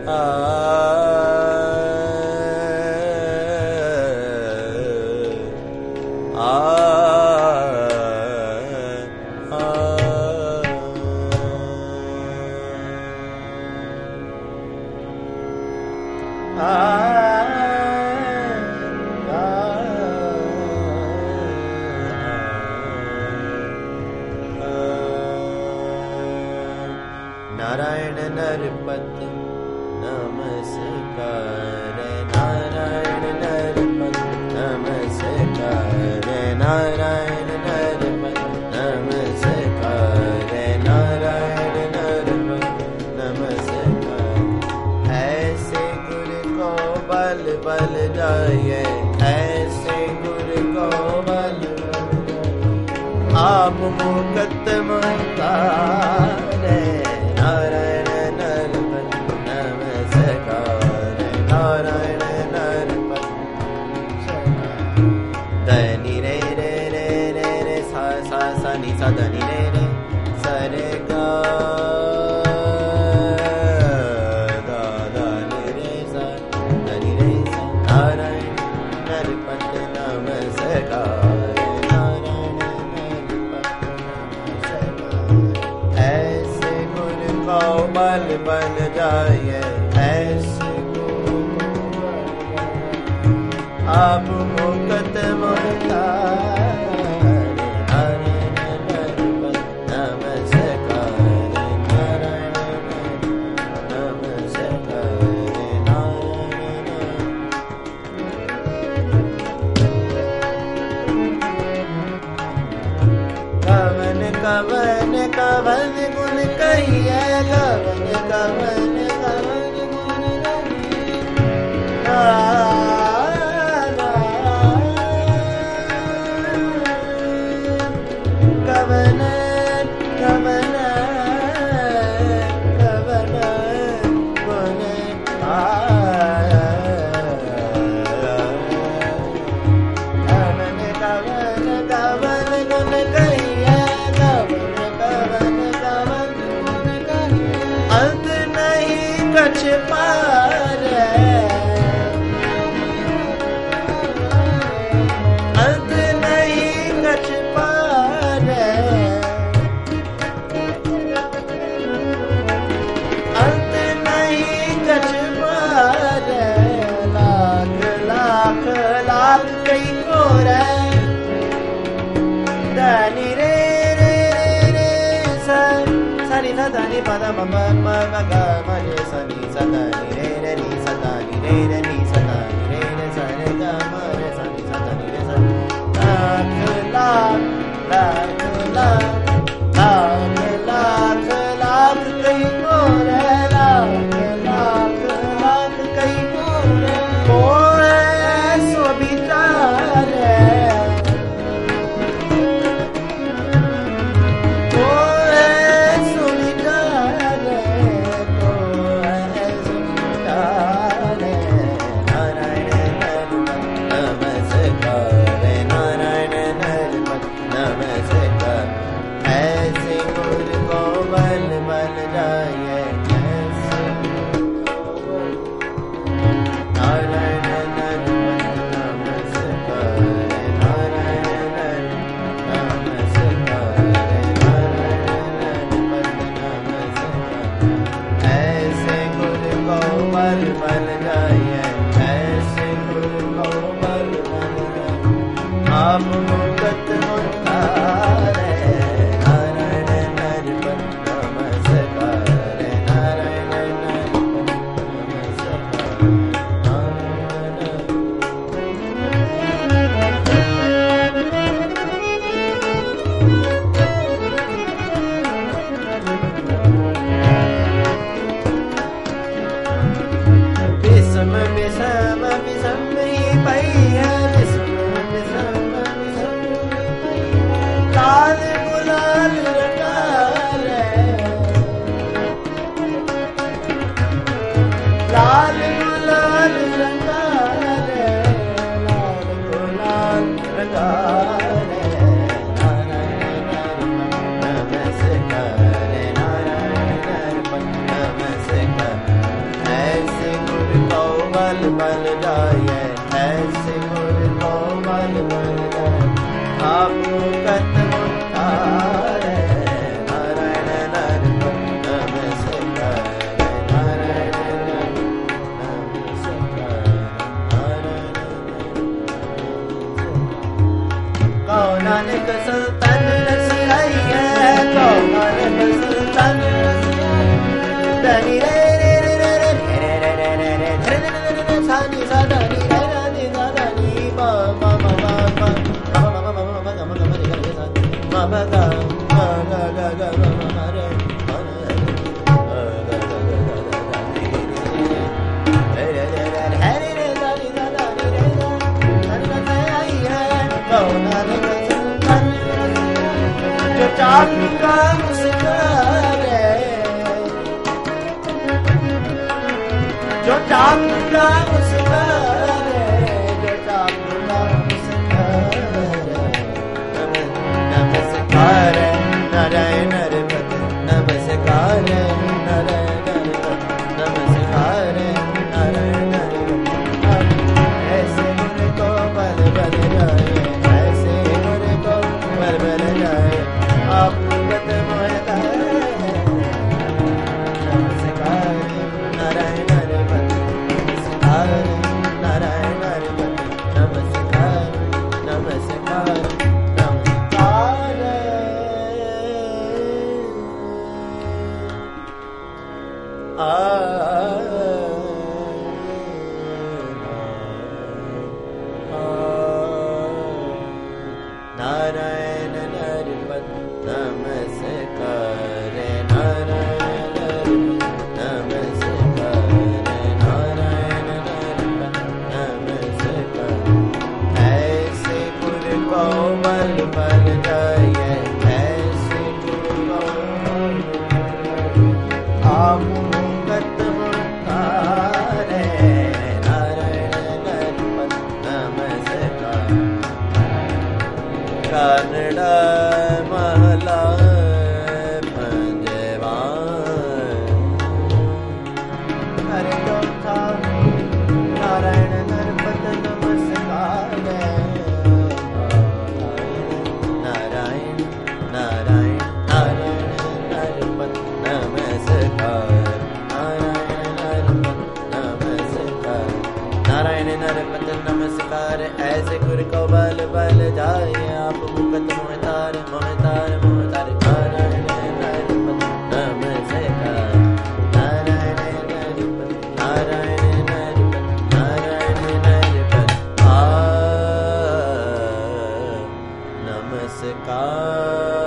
नारायण नरपत नमस्कार, नारायण नरपत नमस्कार, नारायण नरपत नमस्कार, नारायण नरपत नमस्कार। ऐसे गुरु को बल बल जाए, ऐसे गुरु को बल आप मुकत मुतारे। नारायण नरपत नमस्कार, नारायण नरपत धनि रे रे रे रे रे सा सा सा नि सा धनि रे रे सा रे गा गा गा नि रे सा धनि रे सा। नारायण नरपत नमस्कार, बल बन जाए, ऐसे आप मुकत मुतारे। नारायण नरपत नमस्कार, नारायण नमस्कार, नारायण। कवन कवन कवन गुण कहिए, कवन कवन कवन गुण कहिए। कवन कवन कवन गुण कवन कवन कवन गुण कहिए, कवन कवन कवन गुण कहिए। अंत नहीं कछ पारे, अंत नहीं कछ पारे, अंत नहीं कछ पारे। लाख लाख लाख कई को रे धनि रे रे रे रे सा सा नि सा धनि पद म म म म ग म रे सा नि सा धनि रे रे नि सा धनि रे रे नि सा धनि रे रे सा रे ग म रे सा नि सा धनि रे सा। लाख लाख लाख लाख लाख लाख कई को रे, लाख लाख लाख कई को रे। को सो विचारे, को सो विचारे, को सो विचारे। नारायण नरपत नमस्कार, नारायण नरपत नमस्कार। ऐसे गुरु को बल बल जाए, ऐसे नारायण नरपत नमस्कार, नारायण नमस्कार, नारायण नरपत नमस्कार। ऐसे गुरु को बल बल जाए, ऐसे गुरु को बल बल जाए। आप मुकत मुतारे। नारायण नरपत नमस्कार, नारायण नरपत नमस्कार, नारायण। जाए, ऐसे गुरु को बल बल जाए, आप मुकत मुखारे, नारायण नरपत नमस्कार, नारायण नमस्कार, नारायण कौन नानक सुल्तान रसियाई है, कौन नानक सुल्तान रसियाई, धनी रे रे रे रे रे रे रे रे रे रे रे रे सानी सा धनी रे रे सा धनी मा मा मा मा मा मा मा मा मा मा मा मा रे रे सा मा मा गा मा गा गा गा मा मा रे मा गा गा गा गा रे रे रे रे रे रे रे सानी सा धनी रे धनी रसियाई है, कौन नानक सुल्तान जो चाकू का मुस्कारे, जो चाकू का मुस्कारे, जो चाकू का मुस्कारे, नमस्कार नारायण नरपत नमस्कार, नारायण नरपत नमस्कार, नारायण नरपत, ऐसे गुरु को बल बल जाए, ऐसे गुरु को बल बल जाए, आप मुकत मोहतारे, नमस्कार नारायण नरपत नमस्कार, नारायण नरपत नमस्कार, नमस्कार नमस्कार। नारायण नरपत नमस्कार, नारायण नरपत नमस्कार, नारायण नरपत नमस्कार, ऐसे गुरु को बल बल जाए, ऐसे गुरु को आप मुकत मुखारे, नारायण नरपत नमस्कार, कन्नड़ महला पंजवा, हरे चौथा नारायण नरपत नमस्कार, नारायण नारायण नारायण नरपत नमस्कार, नारायण नरपत नमस्कार, नारायण नरपत नमस्कार, ऐसे गुरु को बल बल जाए, आप मुकत मोहतार मोहतार मोहतार, नारायण नरपत नमस्कार, नारायण नरपत नारायण नरपत नारायण नरपत नमस्कार।